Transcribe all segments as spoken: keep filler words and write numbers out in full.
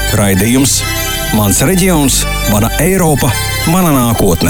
Raidījums Mans reģions, mana Eiropa, mana nākotne.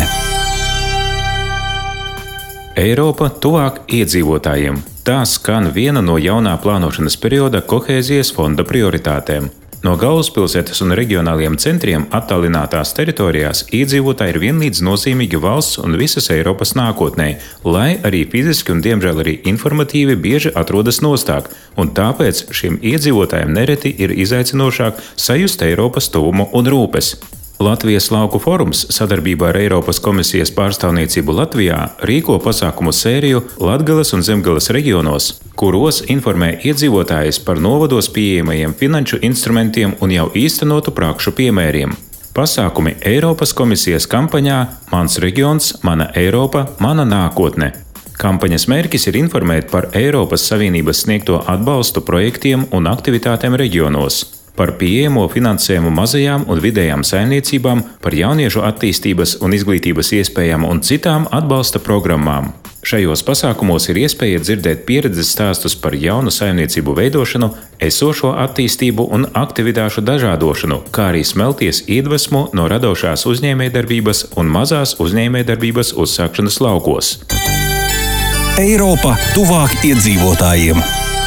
Eiropa tuvāk iedzīvotājiem. Tā skan viena no jaunā plānošanas perioda kohēzijas fonda prioritātēm. No galvaspilsētas un reģionāliem centriem attālinātās teritorijās iedzīvotāji ir vienlīdz nozīmīgi valsts un visas Eiropas nākotnē, lai arī fiziski un diemžēl arī informatīvi bieži atrodas nostāk, un tāpēc šiem iedzīvotājiem nereti ir izaicinošāk sajust Eiropas tuvumu un rūpes. Latvijas lauku forums sadarbībā ar Eiropas komisijas pārstāvniecību Latvijā rīko pasākumu sēriju Latgales un Zemgales reģionos, kuros informē iedzīvotājus par novados pieejamajiem finanšu instrumentiem un jau īstenotu prakšu piemēriem. Pasākumi Eiropas komisijas kampaņā Mans reģions, mana Eiropa, mana nākotne. Kampaņas mērķis ir informēt par Eiropas Savienības sniegto atbalstu projektiem un aktivitātēm reģionos, par pieejamo finansējumu mazajām un vidējām saimniecībām, par jauniešu attīstības un izglītības iespējām un citām atbalsta programmām. Šajos pasākumos ir iespēja dzirdēt pieredzes stāstus par jaunu saimniecību veidošanu, esošo attīstību un aktivitāšu dažādošanu, kā arī smelties iedvesmu no radošās uzņēmējdarbības un mazās uzņēmējdarbības uzsākšanas laukos. Eiropa tuvāk iedzīvotājiem.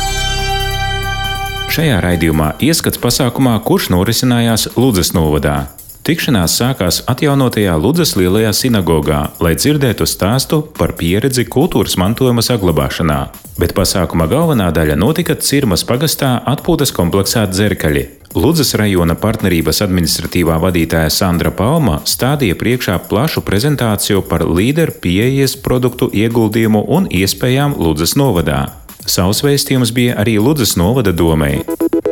Šajā raidījumā ieskats pasākumā, kurš norisinājās Ludzas novadā. Tikšanās sākās atjaunotajā Ludzas lielajā sinagogā, lai dzirdētu stāstu par pieredzi kultūras mantojuma saglabāšanā. Bet pasākuma galvenā daļa notika Cirmas pagastā atpūtas kompleksā Dzerkaļi. Ludzas rajona partnerības administratīvā vadītāja Sandra Palma stādīja priekšā plašu prezentāciju par līderu pieejas produktu ieguldījumu un iespējām Ludzas novadā. Savs vēstījums bija arī Ludzas novada domei.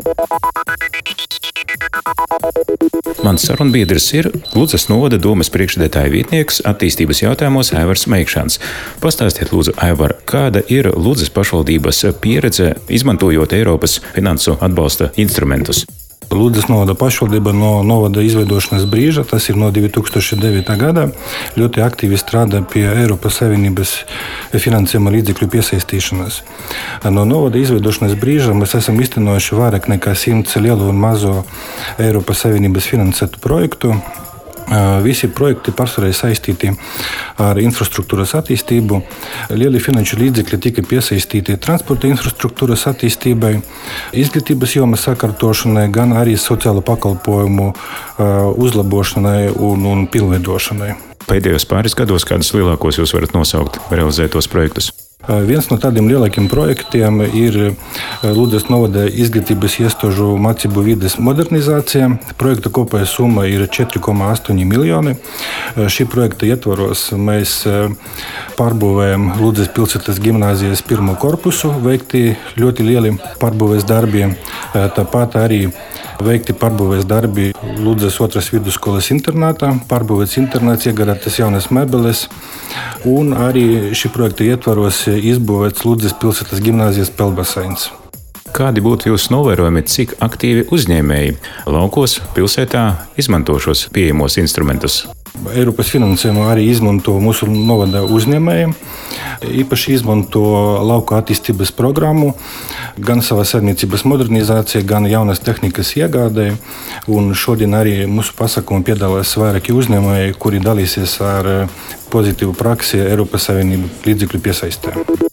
Mans sarunbiedrs ir Ludzas novada domes priekšsēdētāja vietnieks attīstības jautājumos Aivars Meikšans. Pastāstiet, lūdzu, Aivar, kāda ir Ludzas pašvaldības pieredze, izmantojot Eiropas finansu atbalsta instrumentus? Ludzas novada pašvaldība no novada izveidošanas brīža, tas ir no divi tūkstoši devītā gada, ļoti aktīvi strādā pie Eiropas Savienības finansējuma līdzekļu piesaistīšanas. No novada izveidošanas brīža mēs esam īstenojuši vairāk nekā simts lielu un mazo Eiropas Savienības finansētu projektu. Visi projekti pārsvarā saistīti ar infrastruktūras attīstību. Lieli finanšu līdzekļi tika piesaistīti transporta infrastruktūras attīstībai, izglītības jomas sakārtošanai, gan arī sociālo pakalpojumu uzlabošanai un, un pilnveidošanai. Pēdējos pāris gados kādus lielākos jūs varat nosaukt realizētos projektus? Viens no tādiem lielākiem projektiem ir Ludzas novada izglītības iestāžu mācību vides modernizācija. Projekta kopējā summa ir četri komā astoņi miljoni. Šī projekta ietvaros mēs pārbūvējam Ludzas pilsētas gimnāzijas pirmo korpusu, veikti ļoti lieli pārbūves darbi. Tāpat arī veikti pārbūves darbi Ludzas otras vidusskolas internātā, pārbūvēts internāts, iegādātas jaunas mēbeles, un arī šī projekta ietvaros izbūvēts Ludzas pilsētas gimnāzijas peldbaseins. Kādi būtu jūsu novērojumi, cik aktīvi uzņēmēji laukos pilsētā izmanto šos pieejamos instrumentus? Eiropas finansējumu arī izmanto mūsu novada uzņēmēji. Īpaši izmanto lauku attīstības programmu, gan savā saimniecības modernizācijā, gan jaunas tehnikas iegādē. Un šodien arī mūsu pasākumu piedalās vairāki uzņēmēji, kuri dalīsies ar pozitīvu praksi Eiropas Savienības līdzekļu piesaistē.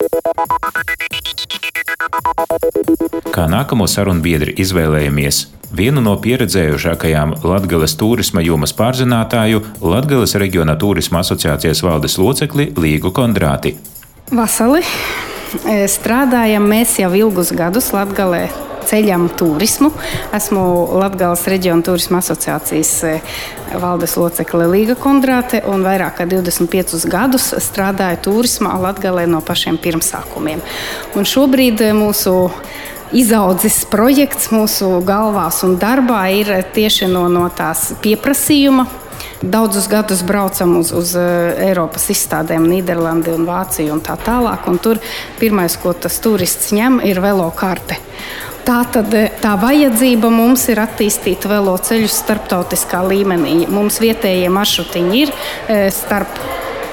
Kā nākamo sarunbiedri izvēlējamies vienu no pieredzējušākajām Latgales turisma jomas pārzinātāju, Latgales reģiona turisma asociācijas valdes locekli Līgu Kondrāti. Vasali, strādājam mēs jau ilgus gadus Latgalē. Ceļam turismu. Esmu Latgales reģiona turisma asociācijas valdes locekle Līga Kondrāte un vairāk kā divdesmit piecus gadus strādāju turismā Latgalē no pašiem pirmsākumiem. Un šobrīd mūsu izaudzis projekts mūsu galvās un darbā ir tieši no, no tās pieprasījuma. Daudzus gadus braucam uz, uz Eiropas izstādēm, Nīderlandi un Vāciju un tā tālāk. Un tur pirmais, ko tas turists ņem, ir velokarte. Tātad tā vajadzība mums ir attīstīt veloceļus starptautiskā līmenī. Mums vietējie maršrutiņi ir starp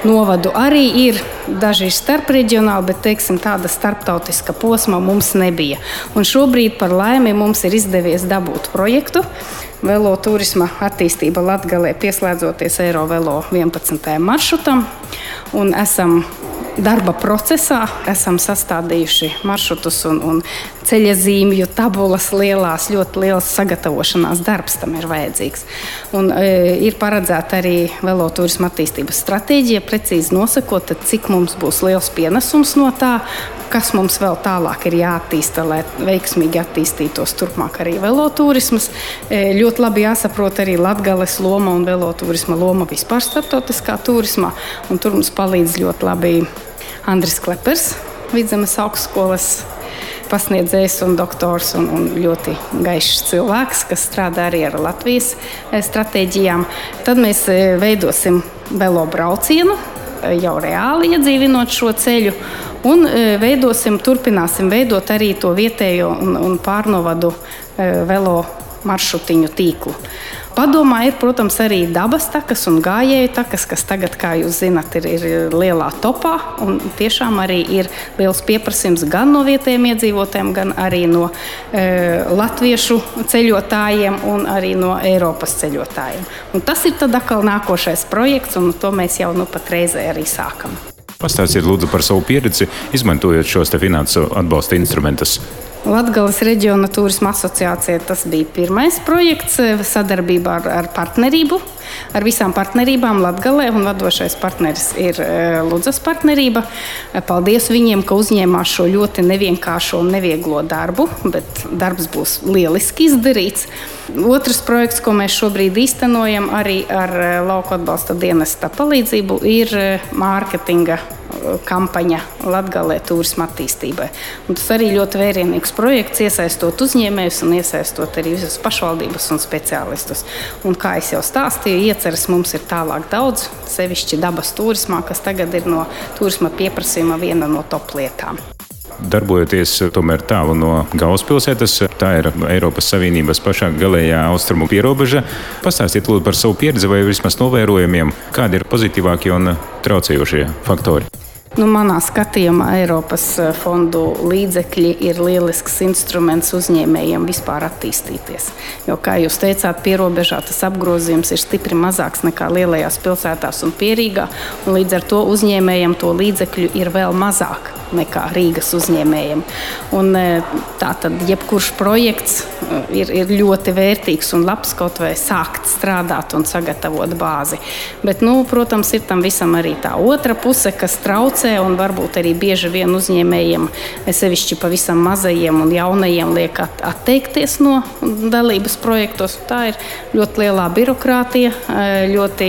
novadu arī ir. Daži ir starpreģionāli, bet teiksim, tāda starptautiska posma mums nebija. Un šobrīd par laimi mums ir izdevies dabūt projektu Velo turisma attīstība Latgalē, pieslēdzoties Eirovelo vienpadsmitajam maršrutam. Un esam darba procesā, esam sastādījuši maršrutus un, un ceļa zīmju tabulas lielās, ļoti liels sagatavošanās darbs tam ir vajadzīgs. Un, e, ir paredzēta arī Velo turisma attīstības stratēģija, precīzi nosakot, cik mums būs liels pienesums no tā, kas mums vēl tālāk ir jāattīsta, lai veiksmīgi attīstītos turpmāk arī veloturismas. E, ļoti labi jāsaprot arī Latgales loma un veloturisma loma vispār starptautiskā turismā. Un tur mums palīdz ļoti labi Andris Klepers, Vidzemes augstskolas pasniedzējs un doktors un, un ļoti gaišs cilvēks, kas strādā arī ar Latvijas stratēģijām. Tad mēs veidosim velo braucienu, jau reāli iedzīvinot šo ceļu, un veidosim, turpināsim veidot arī to vietējo un, un pārnovadu velo maršrutiņu tīklu. Padomā ir, protams, arī dabas takas un gājēju takas, kas tagad, kā jūs zināt, ir, ir lielā topā, un tiešām arī ir liels pieprasījums gan no vietējiem iedzīvotājiem, gan arī no e, latviešu ceļotājiem un arī no Eiropas ceļotājiem. Un tas ir tad atkal nākošais projekts, un to mēs jau nu pat reizē arī sākam. Pastāstiet lūdzu par savu pieredzi, izmantojot šos te finansu atbalsta instrumentus. Latgales reģiona turisma asociācija tas bija pirmais projekts sadarbībā ar, ar partnerību, ar visām partnerībām Latgalē, un vadošais partneris ir Ludzas partnerība. Paldies viņiem, ka uzņēmās šo ļoti nevienkāršo un nevieglo darbu, bet darbs būs lieliski izdarīts. Otrs projekts, ko mēs šobrīd īstenojam arī ar Lauku atbalsta dienesta palīdzību, ir mārketinga kampaņa Latgalē turisma attīstībai. Un tas arī ļoti vērienīgs projekts, iesaistot uzņēmējus un iesaistot arī visas pašvaldības un speciālistus. Un kā es jau stāstīju, ieceras mums ir tālāk daudz, sevišķi dabas turismā, kas tagad ir no turisma pieprasījuma viena no top lietām. Darbojoties tomēr tālu no galvaspilsētas, tā ir Eiropas Savienības pašā galējā austrumu pierobeža. Pastāstiet lūdzu par savu pieredzi vai vismaz novērojumiem, kādi ir pozitīvākie un traucējošie faktori. Nu, manā skatījumā Eiropas fondu līdzekļi ir lielisks instruments uzņēmējiem vispār attīstīties. Jo, kā jūs teicāt, pierobežā tas apgrozījums ir stipri mazāks nekā lielajās pilsētās un Pierīgā, un līdz ar to uzņēmējiem to līdzekļu ir vēl mazāk nekā Rīgas uzņēmējiem. Un tā tad jebkurš projekts ir, ir ļoti vērtīgs un labs kaut vai sākt strādāt un sagatavot bāzi. Bet, nu, protams, ir tam visam arī tā otra puse, kas traucē, un varbūt arī bieži vien uzņēmējiem, sevišķi pavisam mazajiem un jaunajiem, liek atteikties no dalības projektos. Tā ir ļoti lielā birokrātija, ļoti,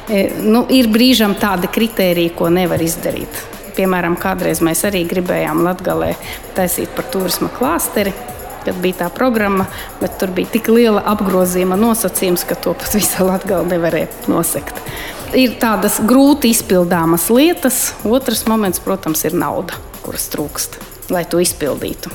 nu, ir brīžam tādi kritēriji, ko nevar izdarīt. Piemēram, kādreiz mēs arī gribējām Latgalē taisīt par turisma klāsteri, kad bija tā programma, bet tur bija tik liela apgrozījuma nosacījums, ka to pat visa Latgala nevarēja nosekt. Ir tādas grūti izpildāmas lietas. Otrs moments, protams, ir nauda, kuras trūkst, lai to izpildītu.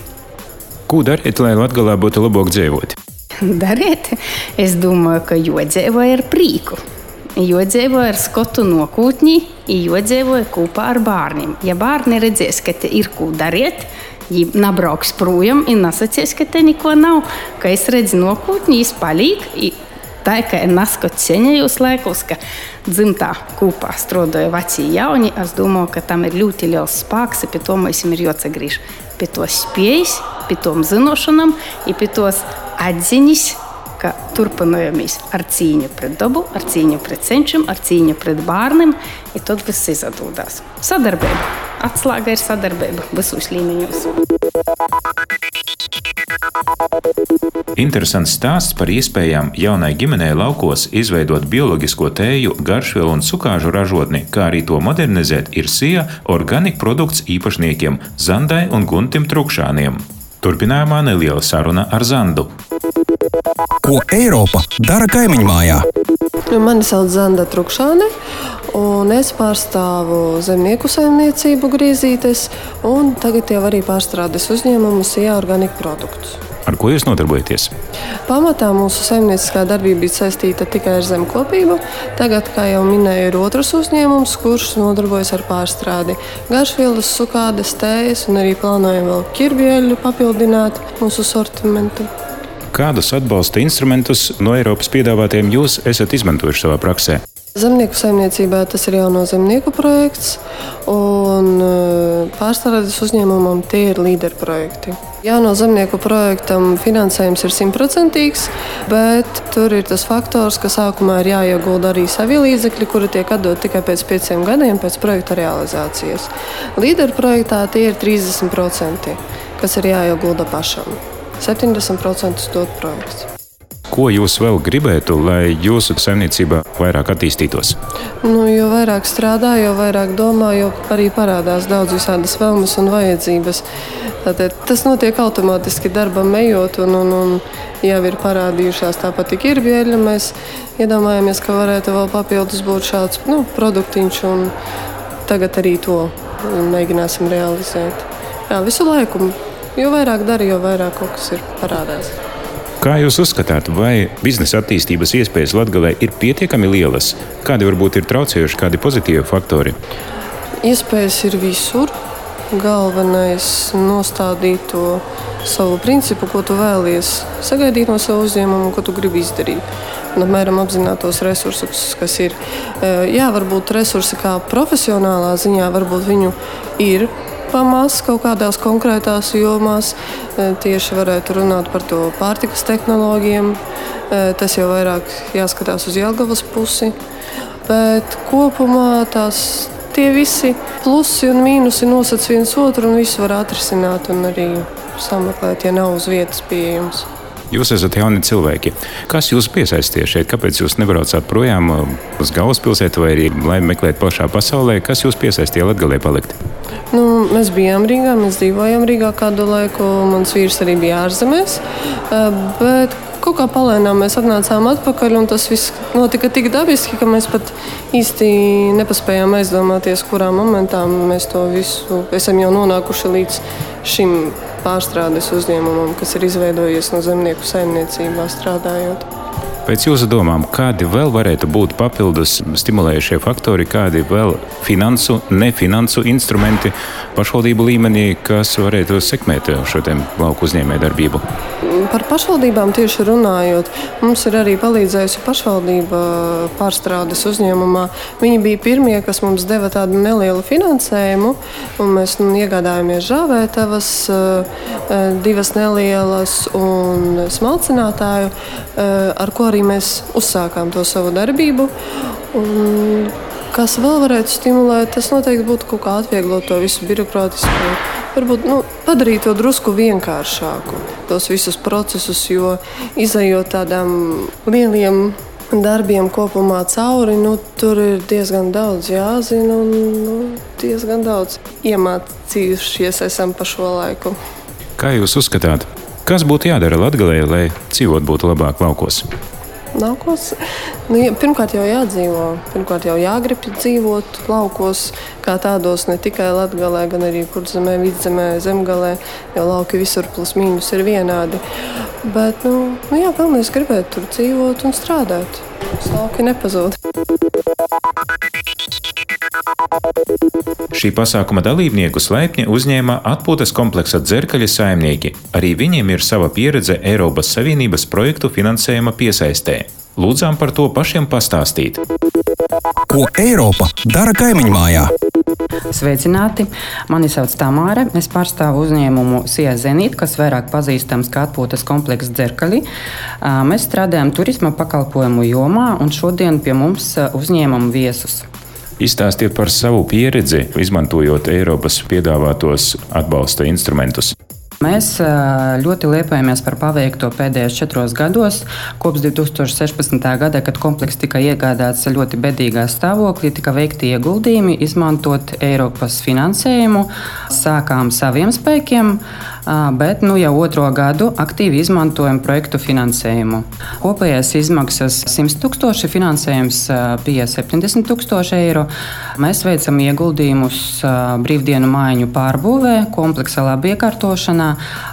Ko dariet, lai Latgalā būtu labāk dzīvot? Dariet? Es domāju, ka jodzīvoja ar prīku. Jodzīvoja ar skotu nokūtņi, jodzīvoja kopā ar bārniem. Ja bārni redzēs, ka te ir ko dariet, viņi nabrauks projām un nesacīs, ka te neko nav, ka es redzu nokūtņi, es palīk. Tā kā ir naskots seņajos laikos, ka dzimtā kopā strādāja veci jauni, es domāju, ka tam ir ļoti liels spēks, pie to mums ir jāatgriež. Pie tos spējas, pie tom zinošanam, pie tos atziņas, ka turpinājamies ar cīņu pret dabu, ar cīņu pret senčiem, ar cīņu pret bērniem, un tad viss izdodās. Sadarbība. Atslēga ir sadarbība visos līmeņos. Interesants stāsts par iespējām jaunai ģimenei laukos izveidot bioloģisko tēju, garšvielu un cukāžu ražotni, kā arī to modernizēt, ir Sija organika produkts īpašniekiem Zandai un Guntim Trukšāniem. Turpinājumā neliela saruna ar Zandu. Ko Eiropa dara kaimiņu mājā? Mani sauc Zanda Trukšāne, un es pārstāvu zemnieku saimniecību Grīzītes, un tagad jau arī pārstrādes uzņēmumu Sija organika produktus. Ar ko jūs nodarbojaties? Pamatā mūsu saimnieciskā darbība bija saistīta tikai ar zemkopību. Tagad, kā jau minēju, ir otrs uzņēmums, kurš nodarbojas ar pārstrādi. Garšvielas, sukādes, tējas un arī plānojam vēl ķirbieļu papildināt mūsu sortimentu. Kādus atbalsta instrumentus no Eiropas piedāvātiem jūs esat izmantojuši savā praksē? Zemnieku saimniecībā tas ir jauno zemnieku projekts, un pārstrādes uzņēmumam tie ir līderu projekti. Jauno zemnieku projektam finansējums ir simtprocentīgs, bet tur ir tas faktors, ka sākumā ir jāiegulda arī savi līdzekļi, kuri tiek atdot tikai pēc pieciem gadiem pēc projekta realizācijas. Līderu projektā tie ir trīsdesmit procenti, kas ir jāiegulda pašam. septiņdesmit procentus dod projekts. Ko jūs vēl gribētu, lai jūsu saimniecība vairāk attīstītos? Nu, jo vairāk strādā, jo vairāk domā, jo arī parādās daudz visādas vēlmes un vajadzības. Tātad tas notiek automātiski darbam ejot, un, un, un jau ir parādījušās tāpat tik ir bieļa. Mēs iedomājamies, ka varētu vēl papildus būt šāds nu, produktiņš, un tagad arī to mēģināsim realizēt. Jā, visu laiku, jo vairāk dara, jo vairāk kaut kas ir parādās. Kā jūs uzskatāt, vai biznesa attīstības iespējas Latgalē ir pietiekami lielas? Kādi varbūt ir traucējuši, kādi pozitīvi faktori? Iespējas ir visur. Galvenais nostādīt to savu principu, ko tu vēlies sagaidīt no savu uzņēmumu, ko tu gribi izdarīt. Un apmēram apzināt tos resursus, kas ir. Jā, varbūt resursi kā profesionālā ziņā, varbūt viņu ir pamaz kaut kādās konkrētās jomās. Tieši varētu runāt par to pārtikas tehnoloģiem. Tas jau vairāk jāskatās uz Jelgavas pusi. Bet kopumā tās tie visi plusi un mīnusi nosacīs viens otru un visu var atrisināt un arī sameklēt, ja nav uz vietas pieejams. Jūs esat jauni cilvēki. Kas jūs piesaistīja šeit? Kāpēc jūs nebraucāt projām uz galvaspilsētu vai arī, lai meklētu plašā pasaulē? Kas jūs piesaistīja Latgalē palikt? Nu, mēs bijām Rīgā, mēs dzīvojām Rīgā kādu laiku. Mans vīrs arī bija ārzemēs. Bet kaut kā palēnām mēs atnācām atpakaļ, un tas viss notika tik dabiski, ka mēs pat īsti nepaspējām aizdomāties, kurā momentā mēs to visu esam jau nonākuši līdz šim pārstrādes uzņēmumam, kas ir izveidojies no zemnieku saimniecībā strādājot. Pēc jūsu domām, kādi vēl varētu būt papildus stimulējušie faktori, kādi vēl finansu, nefinansu instrumenti pašvaldību līmenī, kas varētu sekmēt šo te lauku uzņēmēju darbību? Par pašvaldībām tieši runājot, mums ir arī palīdzējusi pašvaldība pārstrādes uzņēmumā. Viņi bija pirmie, kas mums deva tādu nelielu finansējumu, un mēs nu, iegādājāmies žāvētavas, divas nelielas un smalcinātāju, ar ko arī mēs uzsākām to savu darbību. Un kas vēl varētu stimulēt, tas noteikti būtu kaut kā atvieglot to visu birokrātisko. Varbūt nu, padarīt to drusku vienkāršāku, tos visus procesus, jo izejot tādām lieliem darbiem kopumā cauri, nu, tur ir diezgan daudz jāzina un nu, diezgan daudz iemācījušies esam pa šo laiku. Kā jūs uzskatāt, kas būtu jādara Latgalē, lai dzīvot būtu labāk laukos? Laukos? Nu, pirmkārt jau jādzīvo, pirmkārt jau jāgrib dzīvot laukos, kā tādos ne tikai Latgalē, gan arī Kurzemē, Vidzemē, Zemgalē, jo lauki visur plus mīnus ir vienādi. Bet, nu, nu jā, galvenais gribēt tur dzīvot un strādāt. Lauki nepazūd. Šī pasākuma dalībniekus laipni uzņēma atpūtas kompleksa Dzerkaļa saimnieki. Arī viņiem ir sava pieredze Eiropas Savienības projektu finansējuma piesaistē. Lūdzām par to pašiem pastāstīt. Ko Eiropa dara kaimiņu mājā? Sveicināti! Mani sauc Tamāre. Es pārstāvu uzņēmumu Sija Zenīt, kas vairāk pazīstams kā atpūtas komplekss Dzerkaļi. Mēs strādājam turisma pakalpojumu jomā un šodien pie mums uzņēmam viesus. Izstāstiet par savu pieredzi, izmantojot Eiropas piedāvātos atbalsta instrumentus. Mēs ļoti lepojamies par paveikto pēdējos četros gados. Kopš divi tūkstoši sešpadsmitā gada, kad komplekss tika iegādāts ļoti bedīgā stāvoklī, tika veikti ieguldījumi, izmantot Eiropas finansējumu. Sākām saviem spēkiem, bet nu jau otro gadu aktīvi izmantojam projektu finansējumu. Kopējais izmaksas simt tūkstoši, finansējums bija septiņdesmit tūkstoši eiro. Mēs veicam ieguldījumus brīvdienu mājiņu pārbūvē, kompleksa labiekārtošanā,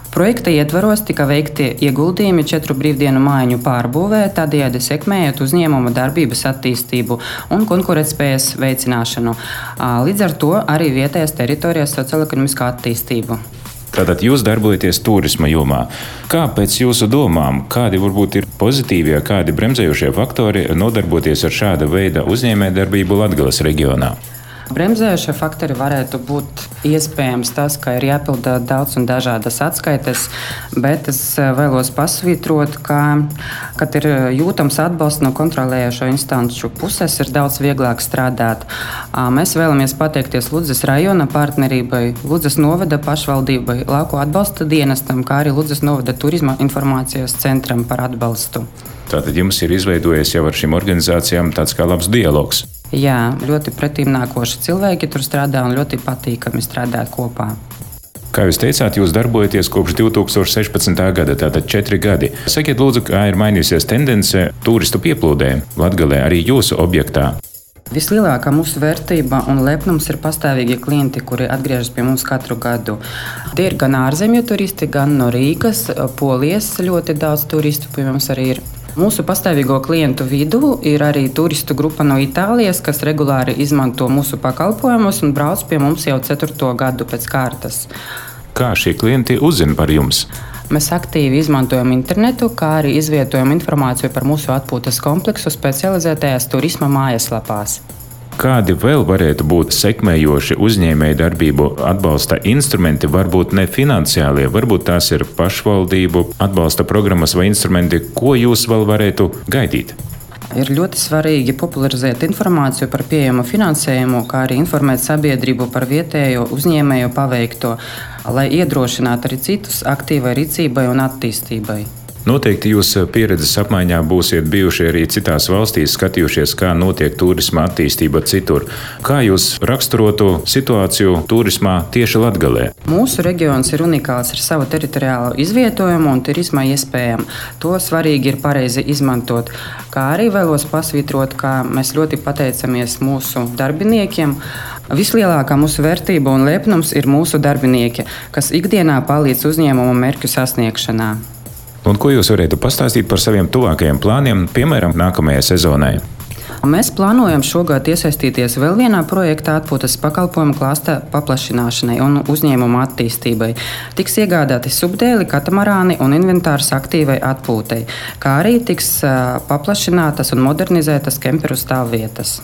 Projekta ietvaros tika veikti ieguldījumi četru brīvdienu mājiņu pārbūvē, tādējādi sekmējot uzņēmuma darbības attīstību un konkurētspējas veicināšanu. Līdz ar to arī vietējās teritorijas sociālo-ekonomisko attīstību. Tātad jūs darbojaties turisma jomā. Kā pēc jūsu domām, kādi varbūt ir pozitīvie, kādi bremzējošie faktori nodarboties ar šāda veida uzņēmējdarbību Latgales reģionā? Bremzējošie faktori varētu būt iespējams tas, ka ir jāpilda daudz un dažādas atskaites, bet es vēlos pasvītrot, ka, kad ir jūtams atbalsts no kontrolējošo instanču puses, ir daudz vieglāk strādāt. Mēs vēlamies pateikties Ludzas rajona partnerībai, Ludzas novada pašvaldībai, Lauku atbalsta dienestam, kā arī Ludzas novada turisma informācijas centram par atbalstu. Tātad jums ir izveidojies jau ar šīm organizācijām tāds kā labs dialogs. Jā, ļoti pretīmnākoši cilvēki tur strādā un ļoti patīkami strādāt kopā. Kā jūs teicāt, jūs darbojaties kopš divi tūkstoši sešpadsmitā gada, tātad četri gadi. Sakiet, lūdzu, kā ir mainījusies tendence turistu pieplūdē Latgalē, arī jūsu objektā? Vislielākā mūsu vērtība un lepnums ir pastāvīgie klienti, kuri atgriežas pie mums katru gadu. Tie ir gan ārzemju turisti, gan no Rīgas, Polijas ļoti daudz turistu pie mums arī ir. Mūsu pastāvīgo klientu vidū ir arī turistu grupa no Itālijas, kas regulāri izmanto mūsu pakalpojumus un brauc pie mums jau ceturto gadu pēc kārtas. Kā šie klienti uzzina par jums? Mēs aktīvi izmantojam internetu, kā arī izvietojam informāciju par mūsu atpūtas kompleksu specializētajās turisma mājaslapās. Kādi vēl varētu būt sekmējoši uzņēmēju darbību atbalsta instrumenti, varbūt ne finansiālie, varbūt tās ir pašvaldību atbalsta programmas vai instrumenti, ko jūs vēl varētu gaidīt? Ir ļoti svarīgi popularizēt informāciju par pieejamu finansējumu, kā arī informēt sabiedrību par vietējo uzņēmēju paveikto, lai iedrošinātu arī citus aktīvai rīcībai un attīstībai. Noteikti jūs pieredzes apmaiņā būsiet bijuši arī citās valstīs, skatījušies, kā notiek turisma attīstība citur. Kā jūs raksturotu situāciju turismā tieši Latgalē? Mūsu reģions ir unikāls ar savu teritoriālo izvietojumu un turisma iespējām. To svarīgi ir pareizi izmantot. Kā arī vēlos pasvītrot, ka mēs ļoti pateicamies mūsu darbiniekiem. Vislielākā mūsu vērtība un lepnums ir mūsu darbinieki, kas ikdienā palīdz uzņēmumu mērķu sasniegšanā. Un ko jūs varētu pastāstīt par saviem tuvākajiem plāniem, piemēram, nākamajai sezonai? Mēs plānojam šogad iesaistīties vēl vienā projektā atpūtas pakalpojumu klāsta paplašināšanai un uzņēmuma attīstībai. Tiks iegādāti subdēli, katamarāni un inventārs aktīvai atpūtei, kā arī tiks paplašinātas un modernizētas kemperu stāvvietas.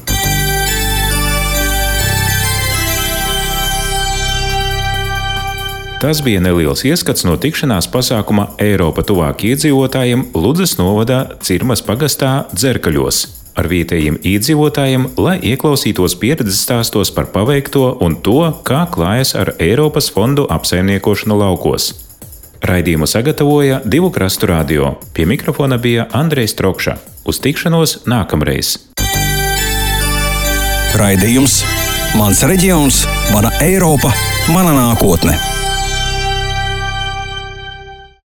Tas bija neliels ieskats no tikšanās pasākuma Eiropa tuvāk iedzīvotājiem Ludzas novadā Cirmas pagastā Dzerkaļos ar vietējiem iedzīvotājiem, lai ieklausītos pieredzes stāstos par paveikto un to, kā klājas ar Eiropas fondu apsaimniekošanu laukos. Raidījumu sagatavoja Divu krastu radio. Pie mikrofona bija Andrejs Trokša. Uz tikšanos nākamreiz. Raidījums Mans reģions, mana Eiropa, mana nākotne.